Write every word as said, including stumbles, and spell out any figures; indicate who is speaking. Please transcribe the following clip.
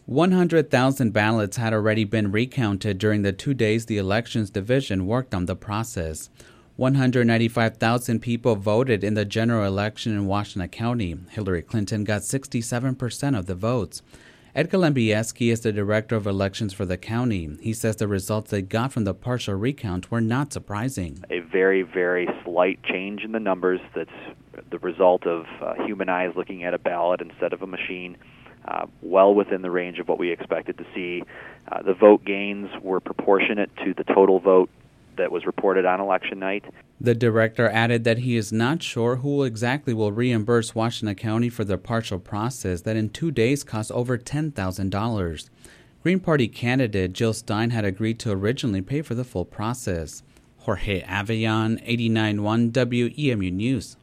Speaker 1: one hundred thousand ballots had already been recounted during the two days the Elections Division worked on the process. one hundred ninety-five thousand people voted in the general election in Washtenaw County. Hillary Clinton got sixty-seven percent of the votes. Edgar Lembieski is the director of elections for the county. He says the results they got from the partial recount were not surprising.
Speaker 2: A very, very slight change in the numbers that's the result of uh, human eyes looking at a ballot instead of a machine, uh, well within the range of what we expected to see. Uh, the vote gains were proportionate to the total vote that was reported on election night.
Speaker 1: The director added that he is not sure who exactly will reimburse Washtenaw County for the partial process that in two days cost over ten thousand dollars. Green Party candidate Jill Stein had agreed to originally pay for the full process. Jorge Avellán, eighty-nine point one W E M U News.